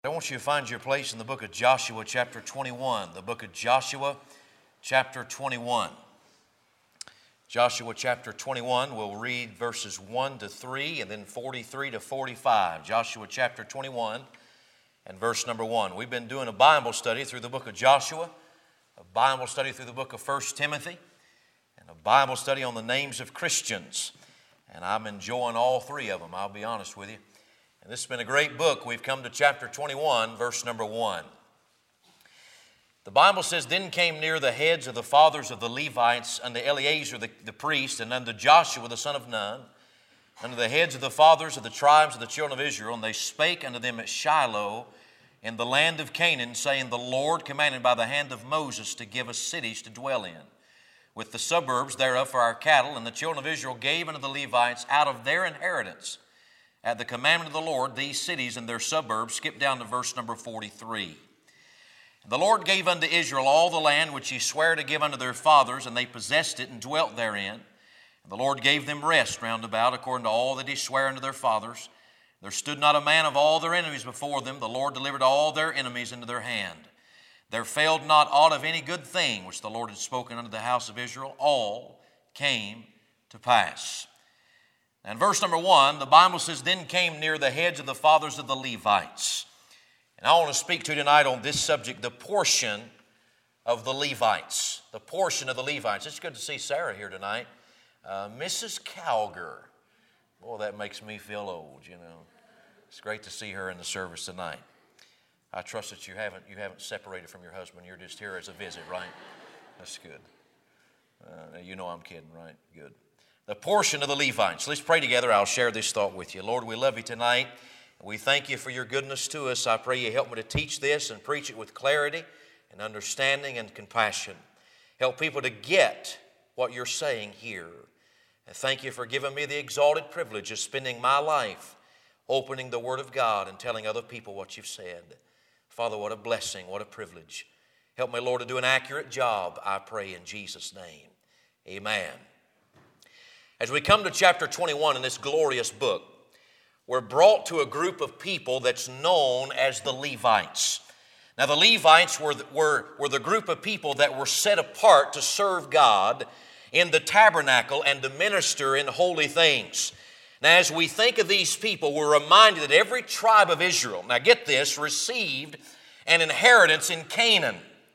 I want you to find your place in the book of Joshua chapter 21. The book of Joshua chapter 21. Joshua chapter 21, we'll read verses 1 to 3 and then 43 to 45. Joshua chapter 21 and verse number 1. We've been doing a Bible study through the book of Joshua, a Bible study through the book of 1 Timothy, and a Bible study on the names of Christians. And I'm enjoying all three of them, I'll be honest with you. And this has been a great book. We've come to chapter 21, verse number 1. The Bible says, Then came near the heads of the fathers of the Levites unto Eleazar the priest, and unto Joshua the son of Nun, unto the heads of the fathers of the tribes of the children of Israel, and they spake unto them at Shiloh in the land of Canaan, saying, The Lord commanded by the hand of Moses to give us cities to dwell in, with the suburbs thereof for our cattle. And the children of Israel gave unto the Levites out of their inheritance, at the commandment of the Lord, these cities and their suburbs. Skip down to verse number 43. The Lord gave unto Israel all the land which he sware to give unto their fathers, and they possessed it and dwelt therein. And the Lord gave them rest round about, according to all that he sware unto their fathers. There stood not a man of all their enemies before them. The Lord delivered all their enemies into their hand. There failed not aught of any good thing which the Lord had spoken unto the house of Israel. All came to pass. And verse number 1, the Bible says, Then came near the heads of the fathers of the Levites. And I want to speak to you tonight on this subject, the portion of the Levites. The portion of the Levites. It's good to see Sarah here tonight. Mrs. Calger. Boy, that makes me feel old, you know. It's great to see her in the service tonight. I trust that you haven't separated from your husband. You're just here as a visit, right? That's good. You know I'm kidding, right? Good. The portion of the Levites. Let's pray together. I'll share this thought with you. Lord, we love you tonight. We thank you for your goodness to us. I pray you help me to teach this and preach it with clarity and understanding and compassion. Help people to get what you're saying here. And thank you for giving me the exalted privilege of spending my life opening the Word of God and telling other people what you've said. Father, what a blessing, what a privilege. Help me, Lord, to do an accurate job, I pray in Jesus' name. Amen. As we come to chapter 21 in this glorious book, we're brought to a group of people that's known as the Levites. Now, the Levites were the group of people that were set apart to serve God in the tabernacle and to minister in holy things. Now, as we think of these people, we're reminded that every tribe of Israel, now get this, received an inheritance in Canaan.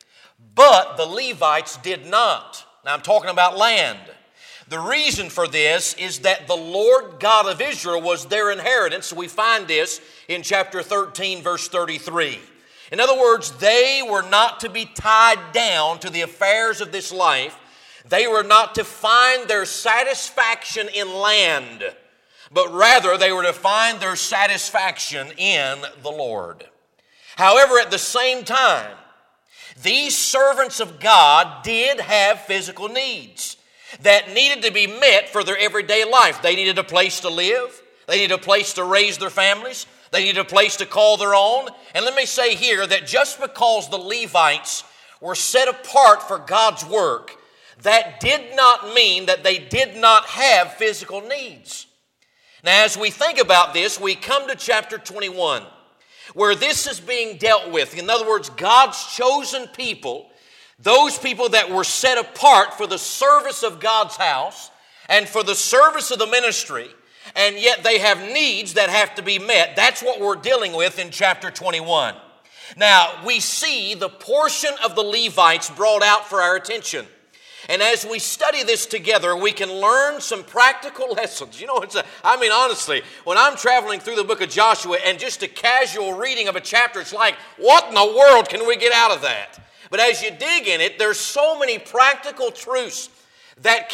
But the Levites did not. Now, I'm talking about land. The reason for this is that the Lord God of Israel was their inheritance. We find this in chapter 13, verse 33. In other words, they were not to be tied down to the affairs of this life. They were not to find their satisfaction in land, but rather they were to find their satisfaction in the Lord. However, at the same time, these servants of God did have physical needs that needed to be met for their everyday life. They needed a place to live. They needed a place to raise their families. They needed a place to call their own. And let me say here that just because the Levites were set apart for God's work, that did not mean that they did not have physical needs. Now, as we think about this, we come to chapter 21, where this is being dealt with. In other words, God's chosen people, those people that were set apart for the service of God's house and for the service of the ministry, and yet they have needs that have to be met. That's what we're dealing with in chapter 21. Now, we see the portion of the Levites brought out for our attention. And as we study this together, we can learn some practical lessons. You know, honestly, when I'm traveling through the book of Joshua and just a casual reading of a chapter, it's like, what in the world can we get out of that? But as you dig in it, there's so many practical truths that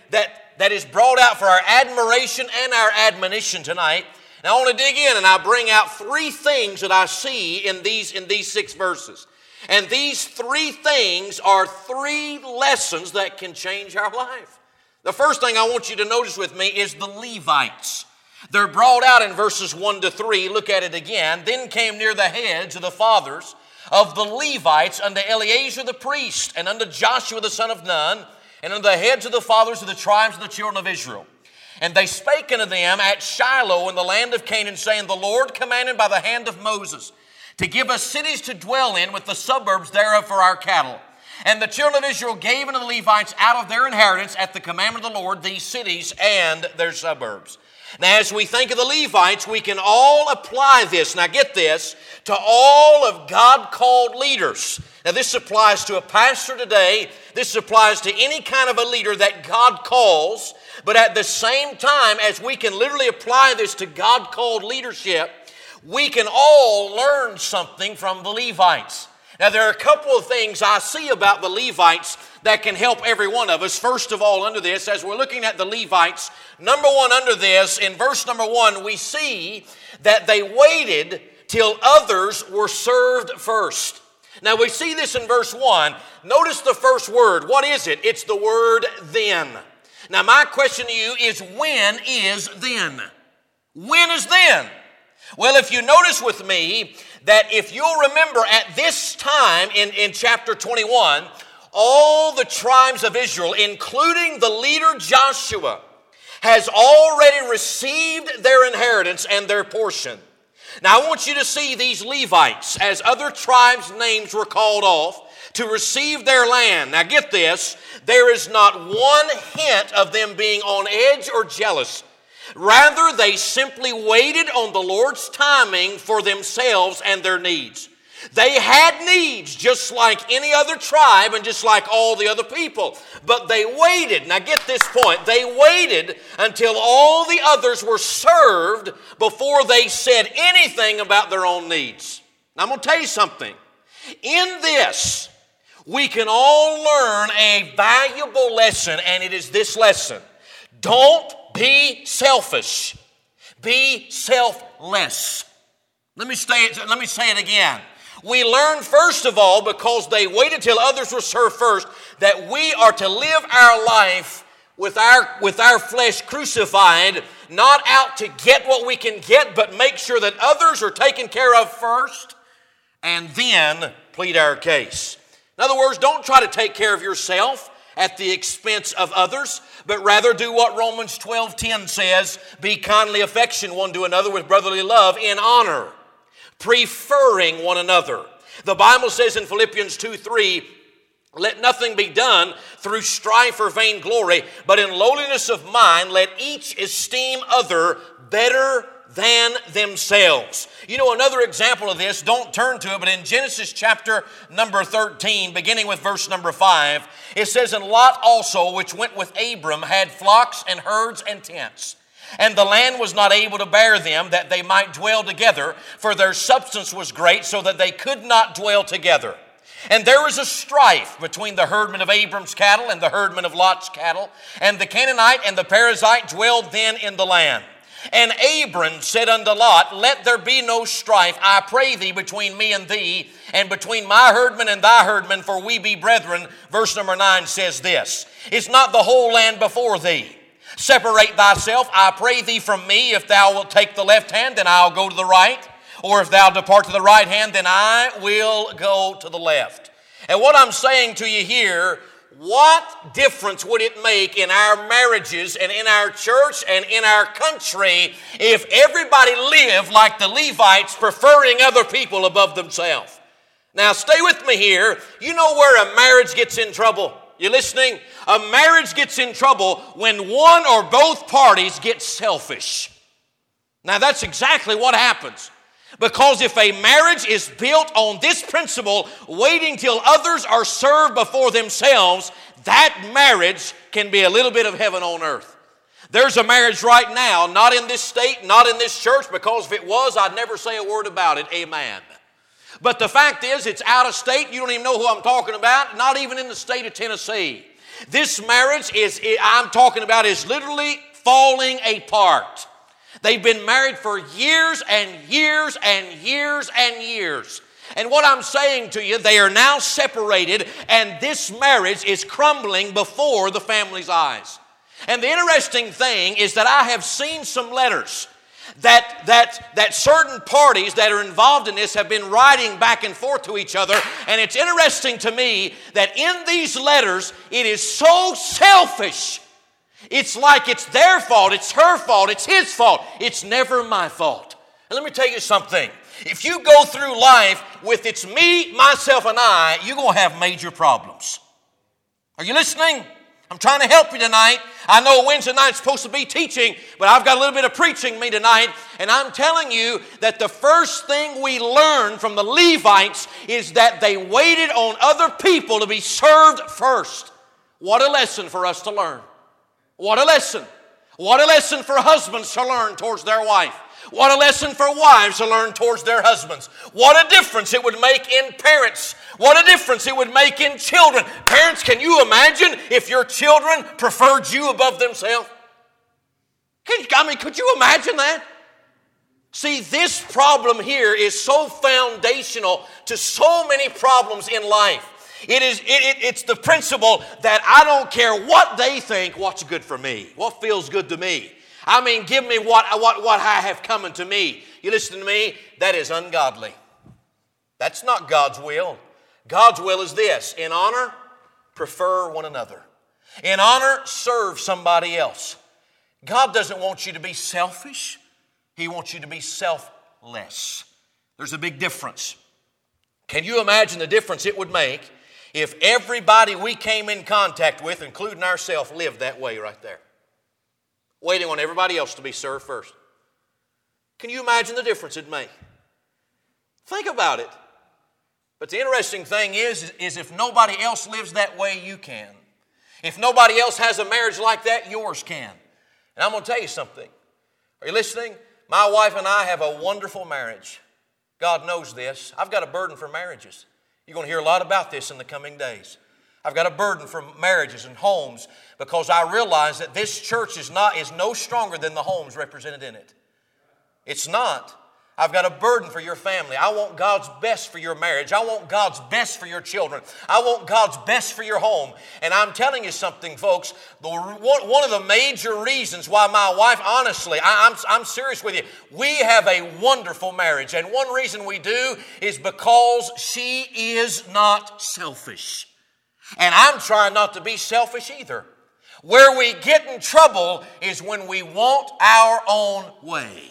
is brought out for our admiration and our admonition tonight. Now I want to dig in and I bring out three things that I see in these 6 verses. And these 3 things are 3 lessons that can change our life. The first thing I want you to notice with me is the Levites. They're brought out in verses 1 to 3. Look at it again. Then came near the heads of the fathers of the Levites unto Eleazar the priest, and unto Joshua the son of Nun, and unto the heads of the fathers of the tribes of the children of Israel. And they spake unto them at Shiloh in the land of Canaan, saying, The Lord commanded by the hand of Moses to give us cities to dwell in with the suburbs thereof for our cattle. And the children of Israel gave unto the Levites out of their inheritance at the commandment of the Lord these cities and their suburbs. Now, as we think of the Levites, we can all apply this, now get this, to all of God-called leaders. Now, this applies to a pastor today. This applies to any kind of a leader that God calls. But at the same time, as we can literally apply this to God-called leadership, we can all learn something from the Levites. Now, there are a couple of things I see about the Levites that can help every one of us. First of all, under this, as we're looking at the Levites, number one under this, in verse number 1, we see that they waited till others were served first. Now, we see this in verse 1. Notice the first word. What is it? It's the word then. Now, my question to you is, when is then? When is then? Well, if you notice with me that if you'll remember at this time in chapter 21, all the tribes of Israel, including the leader Joshua, has already received their inheritance and their portion. Now, I want you to see these Levites, as other tribes' names were called off, to receive their land. Now, get this, there is not one hint of them being on edge or jealous. Rather, they simply waited on the Lord's timing for themselves and their needs. They had needs just like any other tribe and just like all the other people. But they waited. Now get this point. They waited until all the others were served before they said anything about their own needs. Now I'm going to tell you something. In this, we can all learn a valuable lesson, and it is this lesson. Don't be selfish. Be selfless. Let me say it again. We learn, first of all, because they waited till others were served first, that we are to live our life with our flesh crucified, not out to get what we can get, but make sure that others are taken care of first, and then plead our case. In other words, don't try to take care of yourself at the expense of others, but rather do what Romans 12:10 says, be kindly affectioned one to another with brotherly love in honor, preferring one another. The Bible says in Philippians 2:3, let nothing be done through strife or vainglory, but in lowliness of mind let each esteem other better than themselves. You know, another example of this, don't turn to it, but in Genesis chapter number 13, beginning with verse number 5, it says, and Lot also, which went with Abram, had flocks and herds and tents. And the land was not able to bear them, that they might dwell together, for their substance was great, so that they could not dwell together. And there was a strife between the herdmen of Abram's cattle and the herdmen of Lot's cattle. And the Canaanite and the Perizzite dwelled then in the land. And Abram said unto Lot, let there be no strife, I pray thee, between me and thee, and between my herdmen and thy herdmen, for we be brethren. Verse number 9 says this, is not the whole land before thee? Separate thyself, I pray thee, from me. If thou wilt take the left hand, then I'll go to the right. Or if thou depart to the right hand, then I will go to the left. And what I'm saying to you here, what difference would it make in our marriages and in our church and in our country if everybody lived like the Levites, preferring other people above themselves? Now stay with me here. You know where a marriage gets in trouble? You listening? A marriage gets in trouble when one or both parties get selfish. Now that's exactly what happens. Because if a marriage is built on this principle, waiting till others are served before themselves, that marriage can be a little bit of heaven on earth. There's a marriage right now, not in this state, not in this church, because if it was, I'd never say a word about it. Amen. But the fact is, it's out of state. You don't even know who I'm talking about, not even in the state of Tennessee. This marriage I'm talking about is literally falling apart. They've been married for years and years and years and years. And what I'm saying to you, they are now separated, and this marriage is crumbling before the family's eyes. And the interesting thing is that I have seen some letters that certain parties that are involved in this have been writing back and forth to each other. And it's interesting to me that in these letters, it is so selfish. It's like it's their fault, it's her fault, it's his fault. It's never my fault. And let me tell you something. If you go through life with it's me, myself, and I, you're going to have major problems. Are you listening? I'm trying to help you tonight. I know Wednesday night's supposed to be teaching, but I've got a little bit of preaching me tonight. And I'm telling you that the first thing we learned from the Levites is that they waited on other people to be served first. What a lesson for us to learn. What a lesson. What a lesson for husbands to learn towards their wife. What a lesson for wives to learn towards their husbands. What a difference it would make in parents. What a difference it would make in children. Parents, can you imagine if your children preferred you above themselves? Could you imagine that? See, this problem here is so foundational to so many problems in life. It's the principle that I don't care what they think, what's good for me, what feels good to me. I mean, give me what I have coming to me. You listen to me? That is ungodly. That's not God's will. God's will is this: in honor, prefer one another. In honor, serve somebody else. God doesn't want you to be selfish. He wants you to be selfless. There's a big difference. Can you imagine the difference it would make if everybody we came in contact with, including ourselves, lived that way right there? Waiting on everybody else to be served first. Can you imagine the difference it'd make? Think about it. But the interesting thing is if nobody else lives that way, you can. If nobody else has a marriage like that, yours can. And I'm going to tell you something. Are you listening? My wife and I have a wonderful marriage. God knows this. I've got a burden for marriages. You're going to hear a lot about this in the coming days. I've got a burden for marriages and homes because I realize that this church is no stronger than the homes represented in it. It's not. I've got a burden for your family. I want God's best for your marriage. I want God's best for your children. I want God's best for your home. And I'm telling you something, folks. One of the major reasons why my wife, honestly, I'm serious with you, we have a wonderful marriage. And one reason we do is because she is not selfish. And I'm trying not to be selfish either. Where we get in trouble is when we want our own way.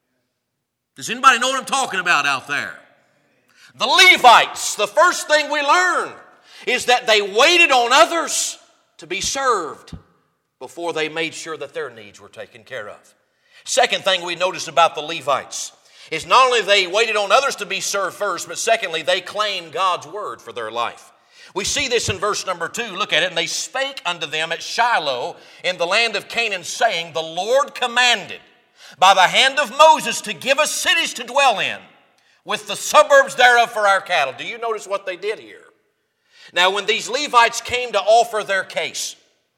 Does anybody know what I'm talking about out there? The Levites, the first thing we learn is that they waited on others to be served before they made sure that their needs were taken care of. Second thing we notice about the Levites is not only they waited on others to be served first, but secondly, they claimed God's word for their life. We see this in verse number 2. Look at it. And they spake unto them at Shiloh in the land of Canaan, saying, the Lord commanded by the hand of Moses to give us cities to dwell in, with the suburbs thereof for our cattle. Do you notice what they did here? Now, when these Levites came to offer their case,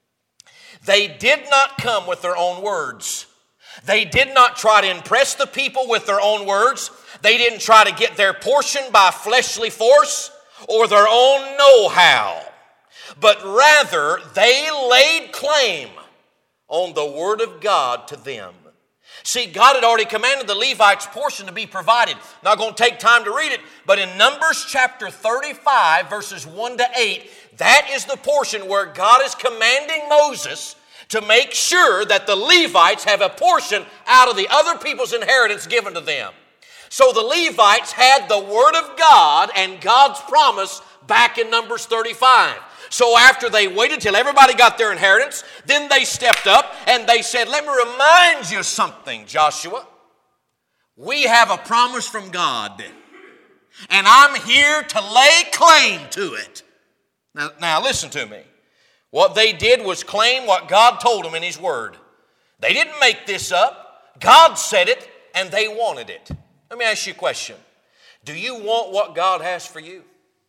they did not come with their own words. They did not try to impress the people with their own words. They didn't try to get their portion by fleshly force or their own know-how, but rather they laid claim on the word of God to them. See, God had already commanded the Levites' portion to be provided. Not going to take time to read it, but in Numbers chapter 35, verses 1 to 8, that is the portion where God is commanding Moses to make sure that the Levites have a portion out of the other people's inheritance given to them. So the Levites had the word of God and God's promise back in Numbers 35. So after they waited till everybody got their inheritance, then they stepped up and they said, let me remind you something, Joshua. We have a promise from God, and I'm here to lay claim to it. Now listen to me. What they did was claim what God told them in His Word. They didn't make this up. God said it, and they wanted it. Let me ask you a question. Do you want what God has for you?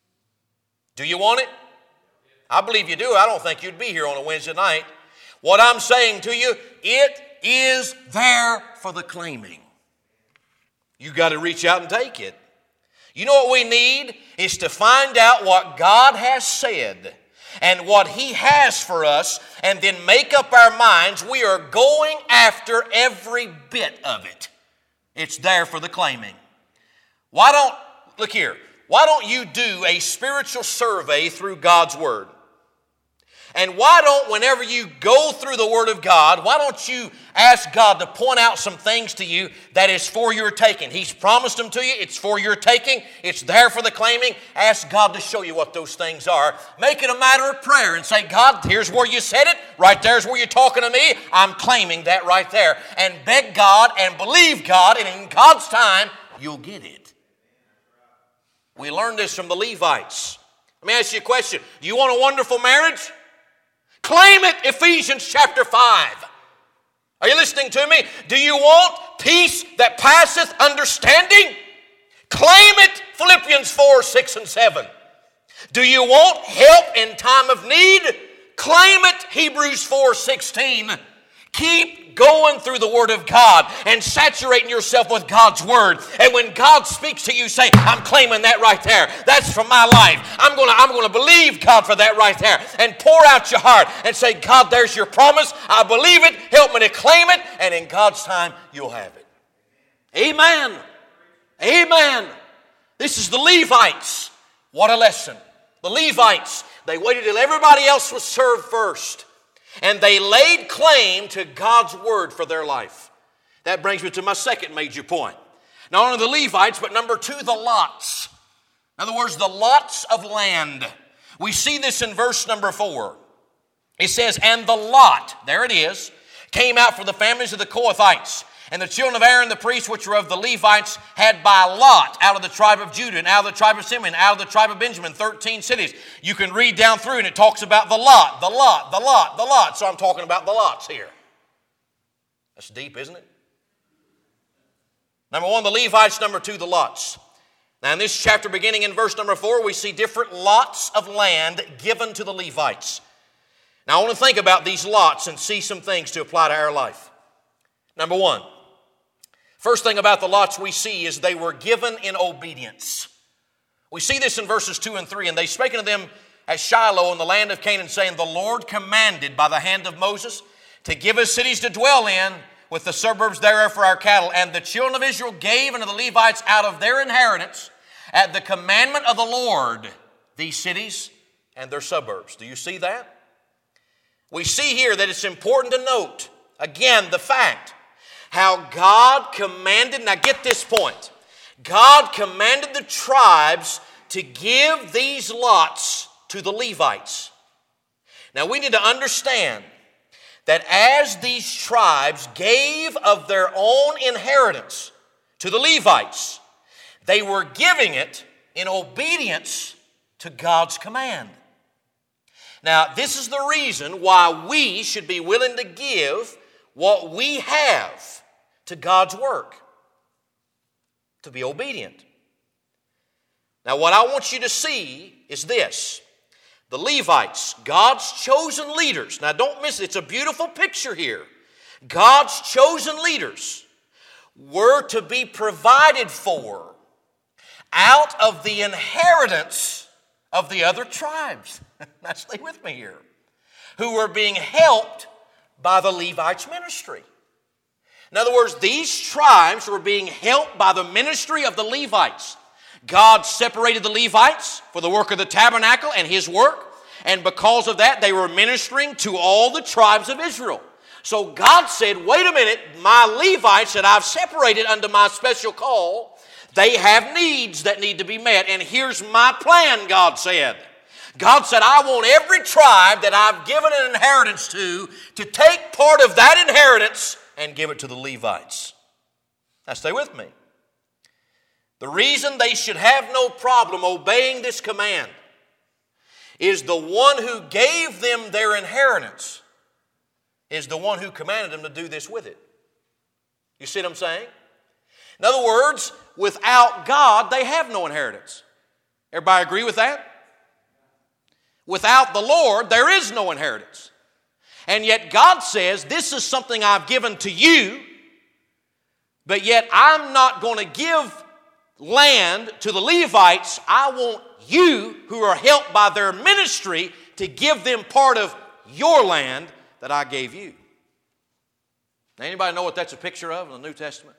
Do you want it? I believe you do. I don't think you'd be here on a Wednesday night. What I'm saying to you, it is there for the claiming. You got to reach out and take it. You know what we need is to find out what God has said and what He has for us, and then make up our minds. We are going after every bit of it. It's there for the claiming. Why don't you do a spiritual survey through God's Word? And why don't, whenever you go through the Word of God, why don't you ask God to point out some things to you that is for your taking? He's promised them to you. It's for your taking. It's there for the claiming. Ask God to show you what those things are. Make it a matter of prayer and say, God, here's where you said it. Right there's where you're talking to me. I'm claiming that right there. And beg God and believe God, and in God's time, you'll get it. We learned this from the Levites. Let me ask you a question. Do you want a wonderful marriage? Claim it, Ephesians chapter 5. Are you listening to me? Do you want peace that passeth understanding? Claim it, Philippians 4, 6, and 7. Do you want help in time of need? Claim it, Hebrews 4, 16. Keep going through the Word of God and saturating yourself with God's Word. And when God speaks to you, say, I'm claiming that right there. That's from my life. I'm going to believe God for that right there. And pour out your heart and say, God, there's your promise. I believe it. Help me to claim it. And in God's time, you'll have it. Amen. Amen. This is the Levites. What a lesson. The Levites, they waited till everybody else was served first. And they laid claim to God's Word for their life. That brings me to my second major point. Not only the Levites, but number 2, the lots. In other words, the lots of land. We see this in verse number 4. It says, and the lot, there it is, came out for the families of the Kohathites. And the children of Aaron the priest, which were of the Levites, had by lot out of the tribe of Judah, and out of the tribe of Simeon, out of the tribe of Benjamin, 13 cities. You can read down through and it talks about the lot, the lot, the lot, the lot. So I'm talking about the lots here. That's deep, isn't it? Number 1, the Levites. Number 2, the lots. Now in this chapter, beginning in verse number 4, we see different lots of land given to the Levites. Now I want to think about these lots and see some things to apply to our life. Number 1. First thing about the lots we see is they were given in obedience. We see this in verses 2 and 3. And they spake unto them at Shiloh in the land of Canaan, saying, the Lord commanded by the hand of Moses to give us cities to dwell in, with the suburbs thereof for our cattle. And the children of Israel gave unto the Levites out of their inheritance at the commandment of the Lord these cities and their suburbs. Do you see that? We see here that it's important to note, again, the fact how God commanded, now get this point, God commanded the tribes to give these lots to the Levites. Now we need to understand that as these tribes gave of their own inheritance to the Levites, they were giving it in obedience to God's command. Now this is the reason why we should be willing to give what we have to God's work, to be obedient. Now what I want you to see is this. The Levites, God's chosen leaders. Now don't miss it. It's a beautiful picture here. God's chosen leaders were to be provided for out of the inheritance of the other tribes. Now stay with me here. Who were being helped by the Levites' ministry. In other words, these tribes were being helped by the ministry of the Levites. God separated the Levites for the work of the tabernacle and His work. And because of that, they were ministering to all the tribes of Israel. So God said, wait a minute, my Levites that I've separated under my special call, they have needs that need to be met. And here's my plan, God said. God said, I want every tribe that I've given an inheritance to take part of that inheritance and give it to the Levites. Now stay with me. The reason they should have no problem obeying this command is the one who gave them their inheritance is the one who commanded them to do this with it. You see what I'm saying? In other words, without God, they have no inheritance. Everybody agree with that? Without the Lord, there is no inheritance. And yet God says, this is something I've given to you, but yet I'm not going to give land to the Levites. I want you, who are helped by their ministry, to give them part of your land that I gave you. Now, anybody know what that's a picture of in the New Testament?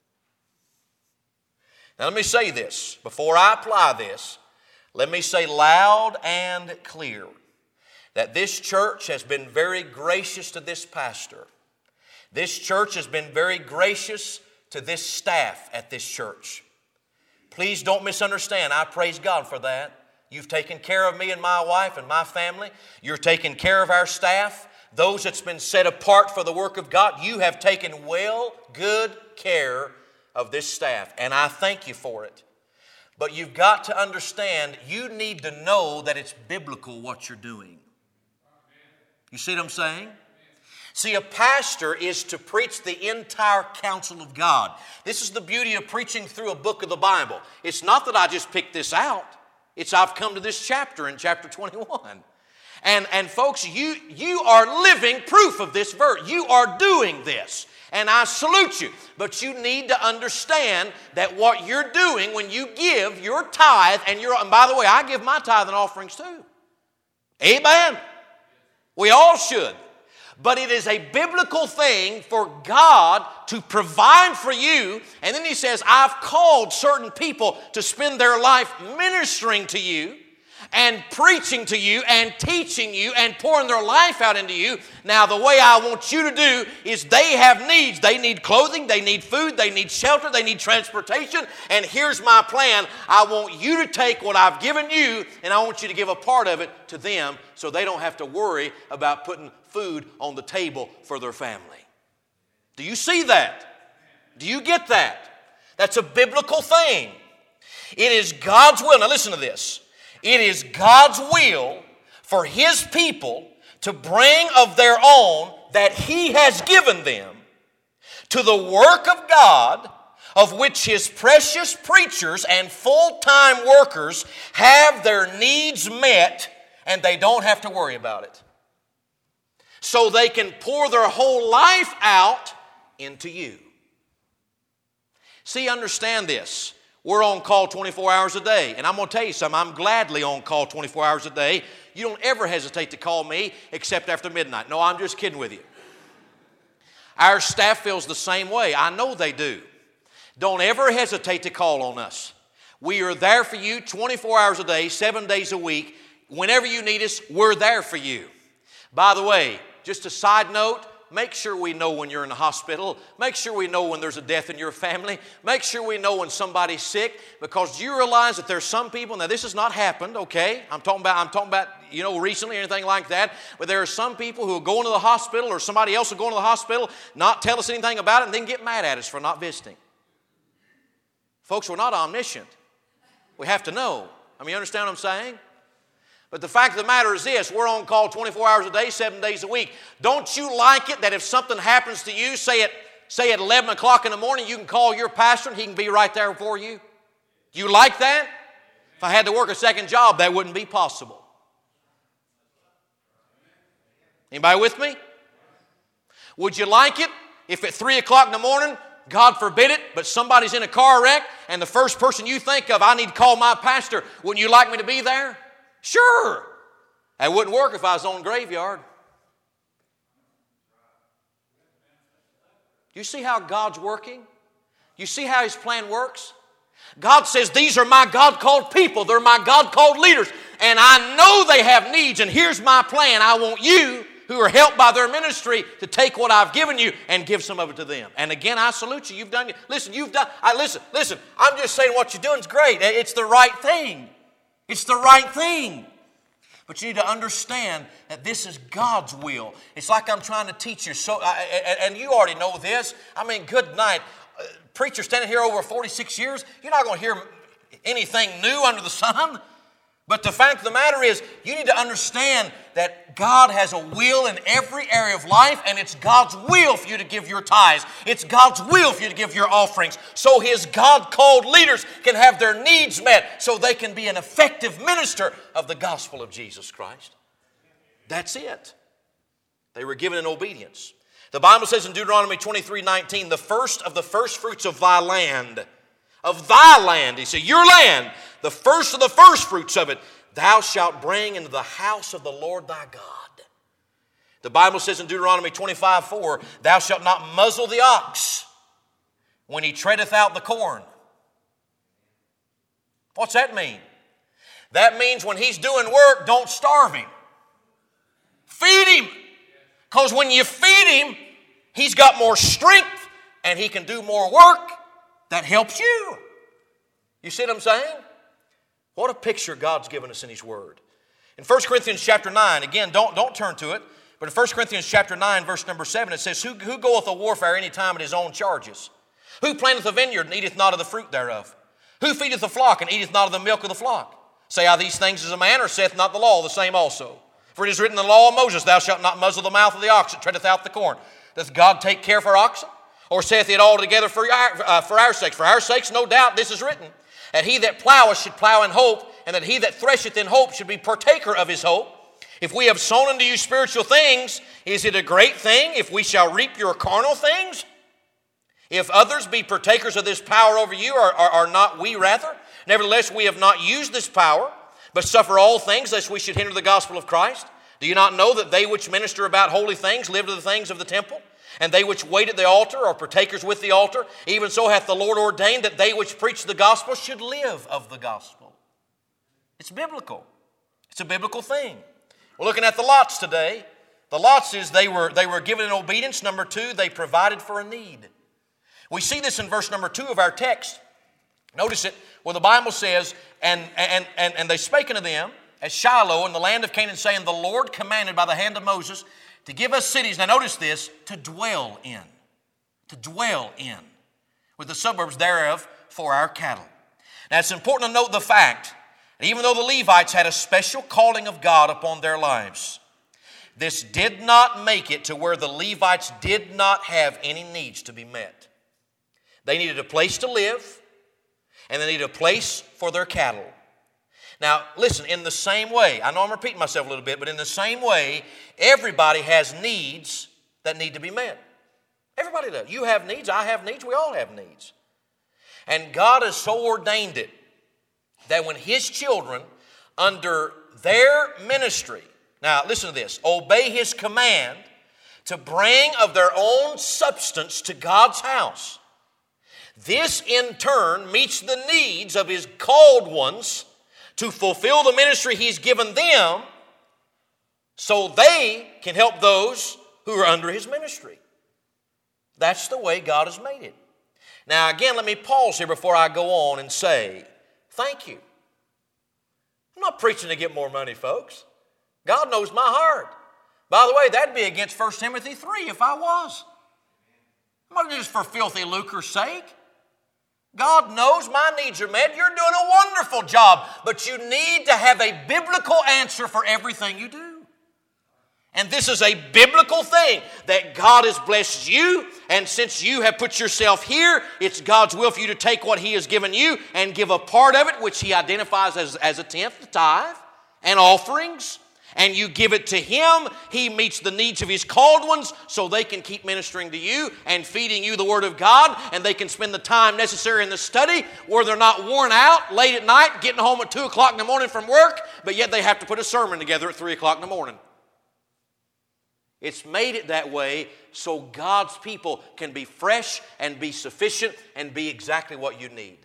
Now let me say this. Before I apply this, let me say loud and clear. that this church has been very gracious to this pastor. This church has been very gracious to this staff at this church. Please don't misunderstand. I praise God for that. You've taken care of me and my wife and my family. You're taking care of our staff. Those that's been set apart for the work of God. You have taken good care of this staff. And I thank you for it. But you've got to understand, you need to know that it's biblical what you're doing. You see what I'm saying? See, a pastor is to preach the entire counsel of God. This is the beauty of preaching through a book of the Bible. It's not that I just picked this out. It's I've come to this chapter in chapter 21. And folks, you are living proof of this verse. You are doing this. And I salute you. But you need to understand that what you're doing when you give your tithe, and by the way, I give my tithe and offerings too. Amen. We all should. But it is a biblical thing for God to provide for you. And then he says, I've called certain people to spend their life ministering to you and preaching to you and teaching you and pouring their life out into you. Now, the way I want you to do is they have needs. They need clothing, they need food, they need shelter, they need transportation. And here's my plan. I want you to take what I've given you and I want you to give a part of it to them so they don't have to worry about putting food on the table for their family. Do you see that? Do you get that? That's a biblical thing. It is God's will. Now listen to this. It is God's will for His people to bring of their own that He has given them to the work of God, of which His precious preachers and full-time workers have their needs met, and they don't have to worry about it. So they can pour their whole life out into you. See, understand this. We're on call 24 hours a day. And I'm going to tell you something. I'm gladly on call 24 hours a day. You don't ever hesitate to call me except after midnight. No, I'm just kidding with you. Our staff feels the same way. I know they do. Don't ever hesitate to call on us. We are there for you 24 hours a day, 7 days a week. Whenever you need us, we're there for you. By the way, just a side note, make sure we know when you're in the hospital. Make sure we know when there's a death in your family. Make sure we know when somebody's sick. Because do you realize that there's some people, now this has not happened, okay? I'm talking about recently or anything like that. But there are some people who will go into the hospital or somebody else will go into the hospital, not tell us anything about it, and then get mad at us for not visiting. Folks, we're not omniscient. We have to know. I mean, you understand what I'm saying? But the fact of the matter is this, we're on call 24 hours a day, 7 days a week. Don't you like it that if something happens to you, say at 11 o'clock in the morning, you can call your pastor and he can be right there for you? Do you like that? If I had to work a second job, that wouldn't be possible. Anybody with me? Would you like it if at 3 o'clock in the morning, God forbid it, but somebody's in a car wreck and the first person you think of, I need to call my pastor, wouldn't you like me to be there? Sure. That wouldn't work if I was on graveyard. You see how God's working? You see how His plan works? God says, these are my God-called people. They're my God-called leaders. And I know they have needs. And here's my plan. I want you who are helped by their ministry to take what I've given you and give some of it to them. And again, I salute you. You've done it. Listen. I'm just saying what you're doing is great. It's the right thing. It's the right thing. But you need to understand that this is God's will. It's like I'm trying to teach you. And you already know this. I mean, good night. Preacher standing here over 46 years, you're not going to hear anything new under the sun. But the fact of the matter is, you need to understand that God has a will in every area of life, and it's God's will for you to give your tithes. It's God's will for you to give your offerings, so His God-called leaders can have their needs met, so they can be an effective minister of the gospel of Jesus Christ. That's it. They were given in obedience. The Bible says in Deuteronomy 23:19, the first of the first fruits of thy land, he said, your land, the first of the first fruits of it, thou shalt bring into the house of the Lord thy God. The Bible says in Deuteronomy 25:4, thou shalt not muzzle the ox when he treadeth out the corn. What's that mean? That means when he's doing work, don't starve him. Feed him. Because when you feed him, he's got more strength and he can do more work. That helps you. You see what I'm saying? What a picture God's given us in His Word. In 1 Corinthians chapter 9, again, don't turn to it, but in 1 Corinthians chapter 9, verse number 7, it says, Who goeth a warfare any time at his own charges? Who planteth a vineyard and eateth not of the fruit thereof? Who feedeth the flock and eateth not of the milk of the flock? Say I these things as a man, or saith not the law the same also? For it is written in the law of Moses, Thou shalt not muzzle the mouth of the ox that treadeth out the corn. Doth God take care for oxen? Or saith it altogether for our sakes? For our sakes, no doubt, this is written, that he that ploweth should plow in hope, and that he that thresheth in hope should be partaker of his hope. If we have sown unto you spiritual things, is it a great thing if we shall reap your carnal things? If others be partakers of this power over you, are not we rather? Nevertheless, we have not used this power, but suffer all things, lest we should hinder the gospel of Christ. Do you not know that they which minister about holy things live to the things of the temple? And they which wait at the altar are partakers with the altar. Even so hath the Lord ordained that they which preach the gospel should live of the gospel. It's biblical. It's a biblical thing. We're looking at the lots today. The lots is they were given in obedience. Number 2, they provided for a need. We see this in verse number 2 of our text. Notice it, where the Bible says, and they spake unto them at Shiloh in the land of Canaan, saying, The Lord commanded by the hand of Moses to give us cities, now notice this, to dwell in, with the suburbs thereof for our cattle. Now it's important to note the fact that even though the Levites had a special calling of God upon their lives, this did not make it to where the Levites did not have any needs to be met. They needed a place to live, and they needed a place for their cattle. Now, listen, in the same way, I know I'm repeating myself a little bit, but in the same way, everybody has needs that need to be met. Everybody does. You have needs, I have needs, we all have needs. And God has so ordained it that when His children, under their ministry, now listen to this, obey His command to bring of their own substance to God's house, this in turn meets the needs of His called ones to fulfill the ministry He's given them so they can help those who are under His ministry. That's the way God has made it. Now again, let me pause here before I go on and say, thank you. I'm not preaching to get more money, folks. God knows my heart. By the way, that'd be against 1 Timothy 3 if I was. I'm not just for filthy lucre's sake. God knows my needs are met. You're doing a wonderful job, but you need to have a biblical answer for everything you do. And this is a biblical thing that God has blessed you, and since you have put yourself here, it's God's will for you to take what He has given you and give a part of it, which He identifies as a tenth, the tithe, and offerings, and you give it to Him. He meets the needs of His called ones so they can keep ministering to you and feeding you the Word of God, and they can spend the time necessary in the study where they're not worn out late at night, getting home at 2 o'clock in the morning from work, but yet they have to put a sermon together at 3 o'clock in the morning. It's made it that way so God's people can be fresh and be sufficient and be exactly what you need.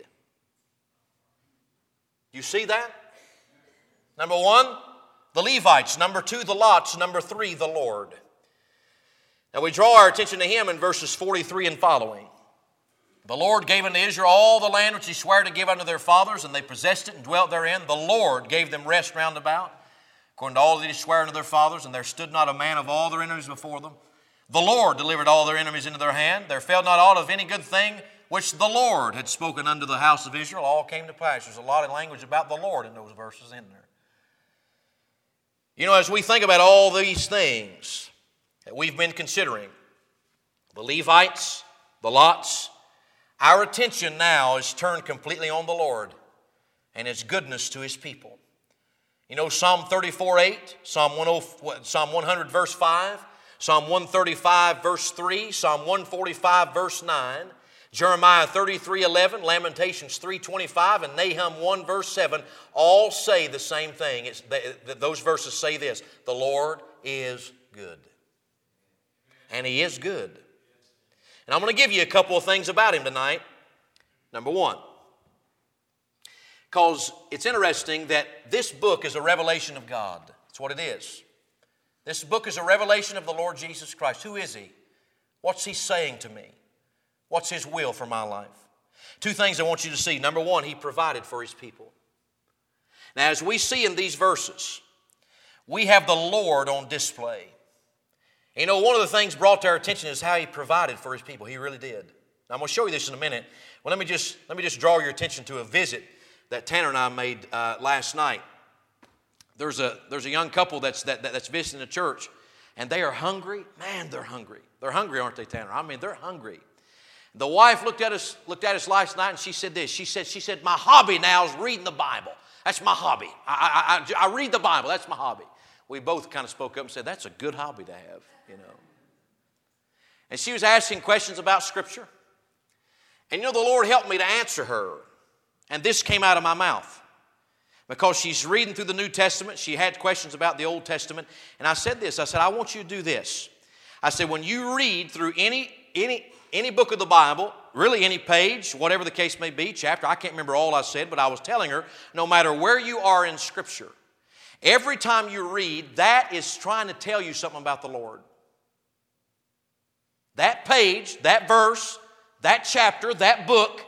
You see that? Number 1, the Levites. Number 2, the lots. Number 3, the Lord. Now we draw our attention to Him in verses 43 and following. The Lord gave unto Israel all the land which He sware to give unto their fathers, and they possessed it and dwelt therein. The Lord gave them rest round about, according to all that He sware unto their fathers, and there stood not a man of all their enemies before them. The Lord delivered all their enemies into their hand. There fell not aught of any good thing which the Lord had spoken unto the house of Israel. All came to pass. There's a lot of language about the Lord in those verses in there. You know, as we think about all these things that we've been considering, the Levites, the lots, our attention now is turned completely on the Lord and His goodness to His people. You know, Psalm 34:8, Psalm 100 verse 5, Psalm 135 verse 3, Psalm 145 verse 9, Jeremiah 33:11, Lamentations 3:25, and Nahum 1 verse 7 all say the same thing. Those verses say this: the Lord is good. And He is good. And I'm going to give you a couple of things about Him tonight. Number 1, because it's interesting that this book is a revelation of God. That's what it is. This book is a revelation of the Lord Jesus Christ. Who is He? What's He saying to me? What's His will for my life? Two things I want you to see. Number one, He provided for His people. Now, as we see in these verses, we have the Lord on display. You know, one of the things brought to our attention is how He provided for His people. He really did. Now, I'm going to show you this in a minute. Well, let me just draw your attention to a visit that Tanner and I made last night. There's a young couple that's visiting the church, and they are hungry. Man, they're hungry. They're hungry, aren't they, Tanner? I mean, they're hungry. The wife looked at us last night, and she said this. She said, my hobby now is reading the Bible. That's my hobby. I read the Bible. That's my hobby. We both kind of spoke up and said, that's a good hobby to have, you know. And she was asking questions about Scripture. And you know, the Lord helped me to answer her. And this came out of my mouth. Because she's reading through the New Testament. She had questions about the Old Testament. And I said this. I said, I want you to do this. I said, when you read through any book of the Bible, really any page, whatever the case may be, chapter, I can't remember all I said, but I was telling her, no matter where you are in Scripture, every time you read, that is trying to tell you something about the Lord. That page, that verse, that chapter, that book,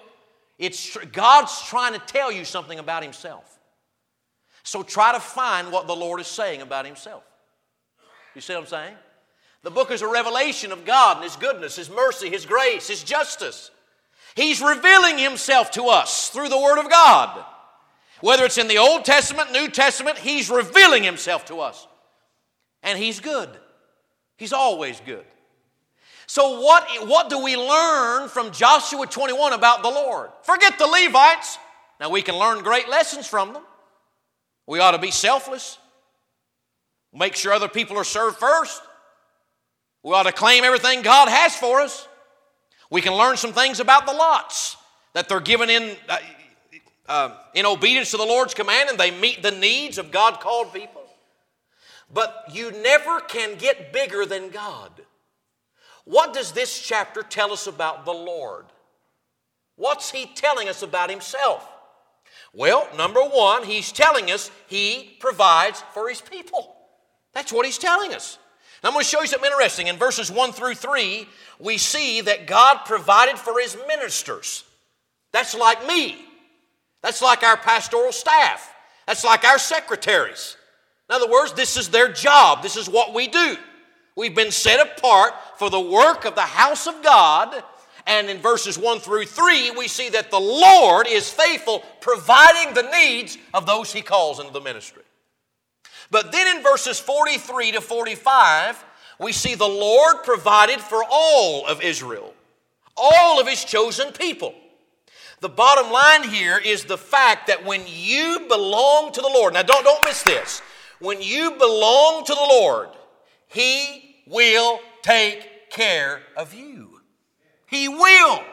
God's trying to tell you something about Himself. So try to find what the Lord is saying about Himself. You see what I'm saying? The book is a revelation of God and His goodness, His mercy, His grace, His justice. He's revealing Himself to us through the Word of God. Whether it's in the Old Testament, New Testament, He's revealing Himself to us. And He's good. He's always good. So what do we learn from Joshua 21 about the Lord? Forget the Levites. Now we can learn great lessons from them. We ought to be selfless. Make sure other people are served first. We ought to claim everything God has for us. We can learn some things about the lots, that they're given in obedience to the Lord's command, and they meet the needs of God-called people. But you never can get bigger than God. What does this chapter tell us about the Lord? What's He telling us about Himself? Well, number one, He's telling us He provides for His people. That's what He's telling us. Now, I'm going to show you something interesting. In verses 1 through 3, we see that God provided for His ministers. That's like me. That's like our pastoral staff. That's like our secretaries. In other words, this is their job. This is what we do. We've been set apart for the work of the house of God. And in verses 1 through 3, we see that the Lord is faithful, providing the needs of those He calls into the ministry. But then in verses 43 to 45, we see the Lord provided for all of Israel, all of His chosen people. The bottom line here is the fact that when you belong to the Lord, now don't miss this, when you belong to the Lord, He will take care of you. He will.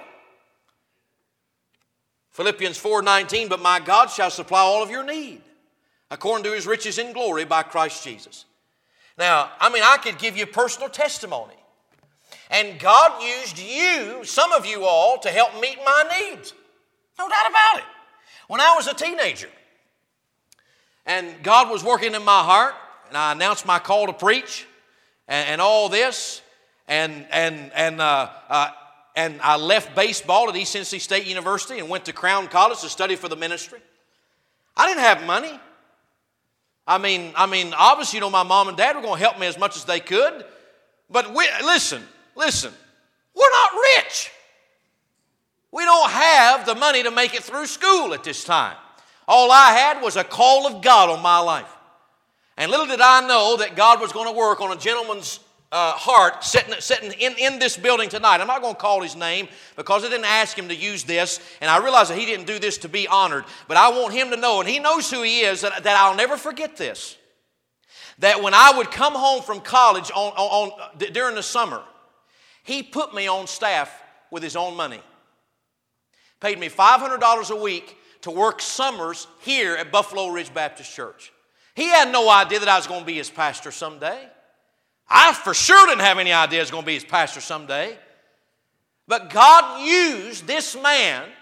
Philippians 4:19, but my God shall supply all of your need, according to His riches in glory by Christ Jesus. Now, I could give you personal testimony. And God used you, some of you all, to help meet my needs. No doubt about it. When I was a teenager, and God was working in my heart, and I announced my call to preach, and all this, and I left baseball at East Tennessee State University and went to Crown College to study for the ministry. I didn't have money. Obviously, my mom and dad were going to help me as much as they could. But listen, we're not rich. We don't have the money to make it through school at this time. All I had was a call of God on my life. And little did I know that God was going to work on a gentleman's heart sitting in this building tonight. I'm not going to call his name because I didn't ask him to use this, and I realize that he didn't do this to be honored, but I want him to know, and he knows who he is, that I'll never forget this, that when I would come home from college during the summer, he put me on staff with his own money. Paid me $500 a week to work summers here at Buffalo Ridge Baptist Church. He had no idea that I was going to be his pastor someday. I for sure didn't have any idea I was going to be his pastor someday. But God used this man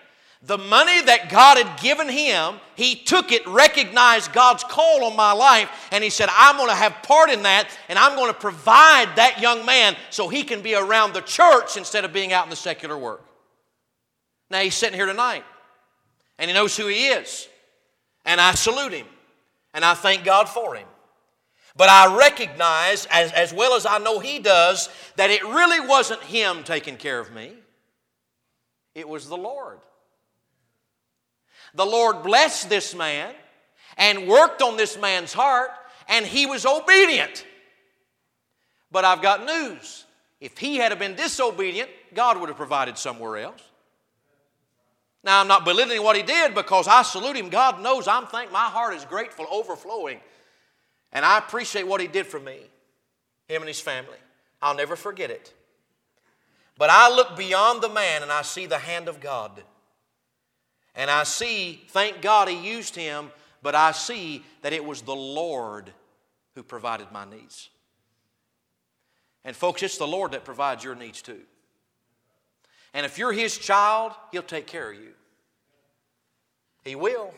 The money that God had given him, he took it, recognized God's call on my life, and he said, I'm going to have part in that, and I'm going to provide that young man so he can be around the church instead of being out in the secular work. Now he's sitting here tonight, and he knows who he is, and I salute him, and I thank God for him. But I recognize, as well as I know he does, that it really wasn't him taking care of me. It was the Lord. The Lord blessed this man and worked on this man's heart, and he was obedient. But I've got news. If he had been disobedient, God would have provided somewhere else. Now, I'm not belittling what he did because I salute him. God knows my heart is grateful, overflowing. And I appreciate what he did for me, him and his family. I'll never forget it. But I look beyond the man and I see the hand of God. And I see, thank God he used him, but I see that it was the Lord who provided my needs. And folks, it's the Lord that provides your needs too. And if you're his child, he'll take care of you. He will.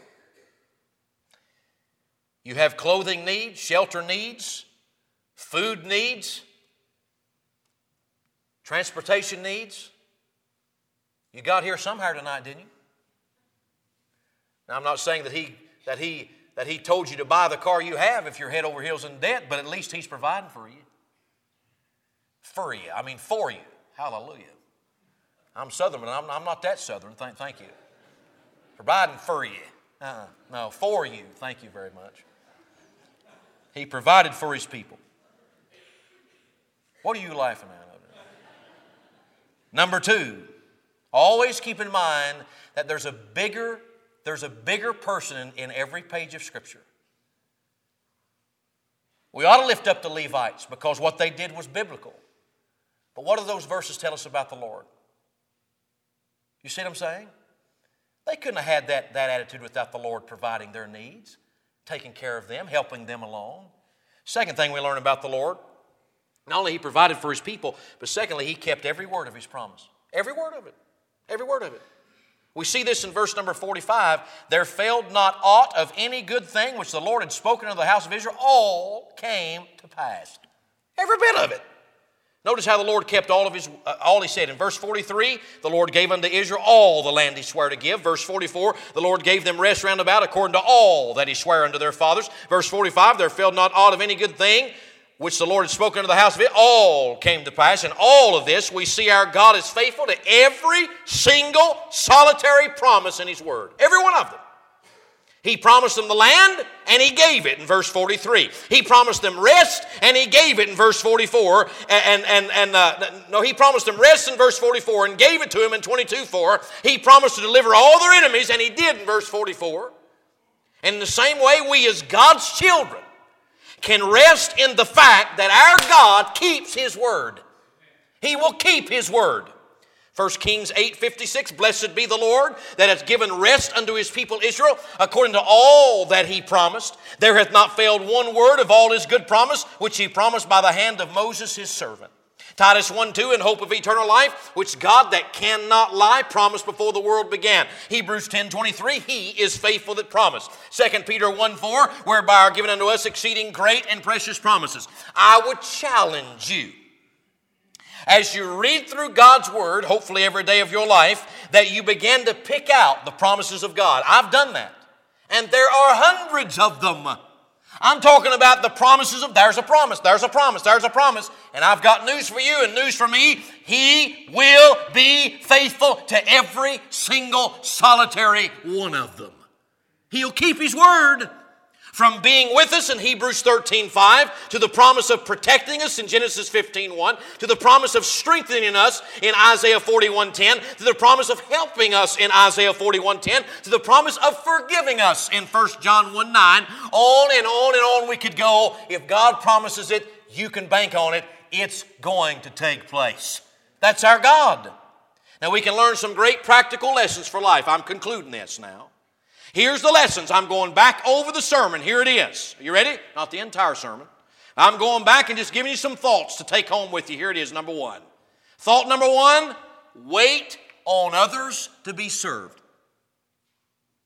You have clothing needs, shelter needs, food needs, transportation needs. You got here somehow tonight, didn't you? Now, I'm not saying that he told you to buy the car you have if you're head over heels in debt, but at least he's providing for you. For you. Hallelujah. I'm Southern, but I'm not that Southern. Thank you. Providing for you. No, for you. Thank you very much. He provided for his people. What are you laughing at? Number 2, always keep in mind that there's a bigger person in every page of Scripture. We ought to lift up the Levites because what they did was biblical. But what do those verses tell us about the Lord? You see what I'm saying? They couldn't have had that attitude without the Lord providing their needs, taking care of them, helping them along. Second thing we learn about the Lord, not only he provided for his people, but secondly, he kept every word of his promise. Every word of it. Every word of it. We see this in verse number 45. There failed not aught of any good thing which the Lord had spoken to the house of Israel. All came to pass. Every bit of it. Notice how the Lord kept all he said. In verse 43, the Lord gave unto Israel all the land he sware to give. Verse 44, the Lord gave them rest round about according to all that he sware unto their fathers. Verse 45, there failed not aught of any good thing which the Lord had spoken to the house of it. All came to pass. And all of this, we see our God is faithful to every single solitary promise in his word. Every one of them. He promised them the land, and he gave it in verse 43. He promised them rest, and he gave it in verse 44. He promised them rest in verse 44 and gave it to him in 22:4. He promised to deliver all their enemies, and he did in verse 44. And in the same way, we as God's children can rest in the fact that our God keeps his word. He will keep his word. 1 Kings 8:56, blessed be the Lord that hath given rest unto his people Israel, according to all that he promised. There hath not failed one word of all his good promise, which he promised by the hand of Moses his servant. Titus 1:2, in hope of eternal life, which God that cannot lie promised before the world began. Hebrews 10:23, he is faithful that promised. 2 Peter 1:4, whereby are given unto us exceeding great and precious promises. I would challenge you, as you read through God's Word, hopefully every day of your life, that you begin to pick out the promises of God. I've done that. And there are hundreds of them. I'm talking about the promises of there's a promise, there's a promise, there's a promise. And I've got news for you and news for me. He will be faithful to every single solitary one of them. He'll keep his word. From being with us in Hebrews 13:5 to the promise of protecting us in Genesis 15:1 to the promise of strengthening us in Isaiah 41:10 to the promise of helping us in Isaiah 41:10 to the promise of forgiving us in 1 John 1:9. On and on and on we could go. If God promises it, you can bank on it. It's going to take place. That's our God. Now we can learn some great practical lessons for life. I'm concluding this now. Here's the lessons. I'm going back over the sermon. Here it is. Are you ready? Not the entire sermon. I'm going back and just giving you some thoughts to take home with you. Here it is, number 1. Thought number 1, wait on others to be served.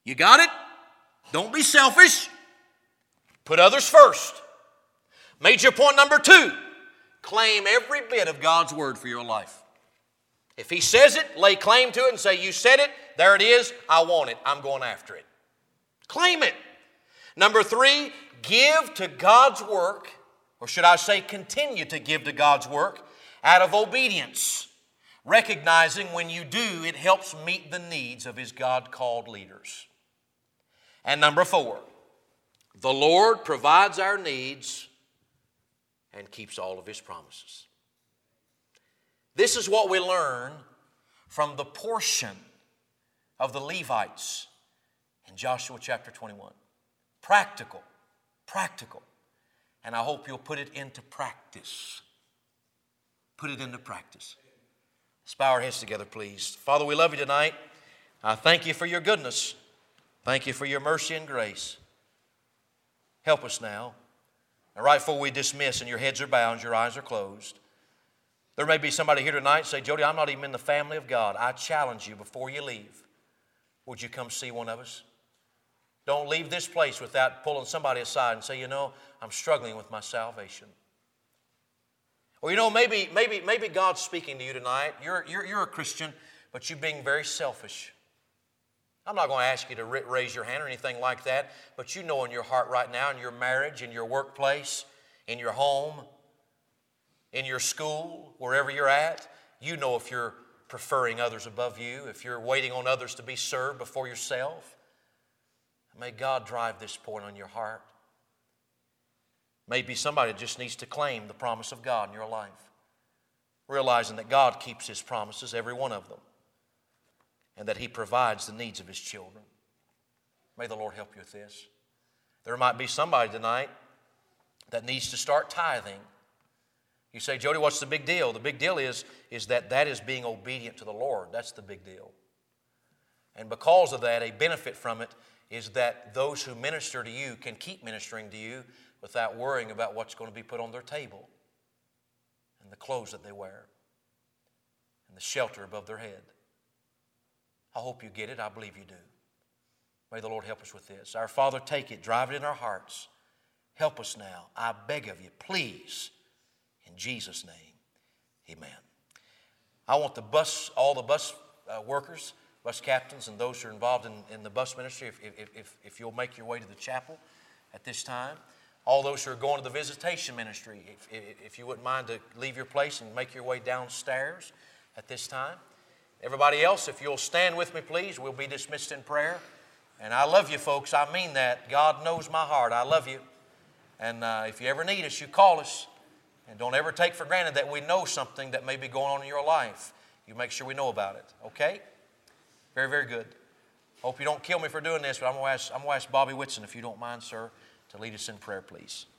You got it? Don't be selfish. Put others first. Major point number 2, claim every bit of God's Word for your life. If He says it, lay claim to it and say, you said it, there it is, I want it, I'm going after it. Claim it. Number 3, give to God's work, or should I say continue to give to God's work out of obedience, recognizing when you do, it helps meet the needs of His God-called leaders. And number 4, the Lord provides our needs and keeps all of His promises. This is what we learn from the portion of the Levites in Joshua chapter 21. Practical. And I hope you'll put it into practice. Put it into practice. Let's bow our heads together, please. Father, we love You tonight. I thank You for Your goodness. Thank You for Your mercy and grace. Help us now. And right before we dismiss and your heads are bowed and your eyes are closed, there may be somebody here tonight and say, Jody, I'm not even in the family of God. I challenge you before you leave. Would you come see one of us? Don't leave this place without pulling somebody aside and say, you know, I'm struggling with my salvation. Or you know, maybe God's speaking to you tonight. You're a Christian, but you're being very selfish. I'm not going to ask you to raise your hand or anything like that, but you know in your heart right now, in your marriage, in your workplace, in your home, in your school, wherever you're at, you know if you're preferring others above you, if you're waiting on others to be served before yourself. May God drive this point on your heart. Maybe somebody just needs to claim the promise of God in your life, realizing that God keeps His promises, every one of them, and that He provides the needs of His children. May the Lord help you with this. There might be somebody tonight that needs to start tithing. You say, Jody, what's the big deal? The big deal is that is being obedient to the Lord. That's the big deal. And because of that, a benefit from it is that those who minister to you can keep ministering to you without worrying about what's going to be put on their table and the clothes that they wear and the shelter above their head. I hope you get it. I believe you do. May the Lord help us with this. Our Father, take it. Drive it in our hearts. Help us now. I beg of You, please. In Jesus' name, amen. I want all the bus workers, bus captains, and those who are involved in the bus ministry, if you'll make your way to the chapel at this time. All those who are going to the visitation ministry, if you wouldn't mind to leave your place and make your way downstairs at this time. Everybody else, if you'll stand with me, please, we'll be dismissed in prayer. And I love you, folks. I mean that. God knows my heart. I love you. And if you ever need us, you call us. And don't ever take for granted that we know something that may be going on in your life. You make sure we know about it. Okay? Very, very good. Hope you don't kill me for doing this, but I'm going to ask Bobby Whitson, if you don't mind, sir, to lead us in prayer, please.